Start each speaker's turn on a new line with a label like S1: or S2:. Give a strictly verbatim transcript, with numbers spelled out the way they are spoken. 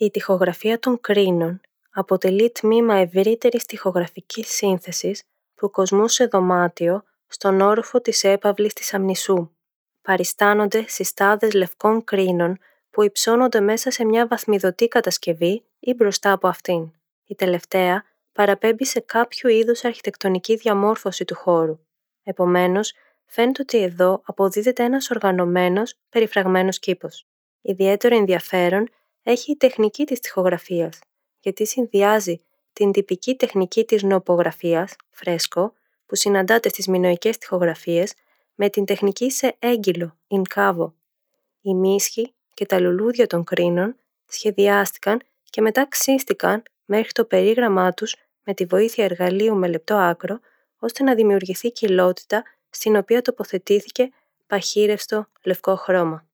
S1: Η τοιχογραφία των κρίνων αποτελεί τμήμα ευρύτερης τοιχογραφικής σύνθεσης του κοσμού σε δωμάτιο στον όροφο της έπαυλης της αμνησού. Παριστάνονται συστάδες λευκών κρίνων που υψώνονται μέσα σε μια βαθμιδωτή κατασκευή ή μπροστά από αυτήν. Η τελευταία παραπέμπει σε κάποιο είδους αρχιτεκτονική διαμόρφωση του χώρου. Επομένως, φαίνεται ότι εδώ αποδίδεται ένας οργανωμένος, περιφραγμένος κήπος. Ιδιαίτερο ενδιαφέρον έχει η τεχνική της τοιχογραφίας, γιατί συνδυάζει την τυπική τεχνική της νοοπογραφίας, φρέσκο, που συναντάται στις μινωικές τοιχογραφίες, με την τεχνική σε έγκυλο, incavo. Οι μίσχοι και τα λουλούδια των κρίνων σχεδιάστηκαν και μετά ξύστηκαν μέχρι το περίγραμμά τους με τη βοήθεια εργαλείου με λεπτό άκρο, ώστε να δημιουργηθεί κοιλότητα στην οποία τοποθετήθηκε παχύρευστο λευκό χρώμα.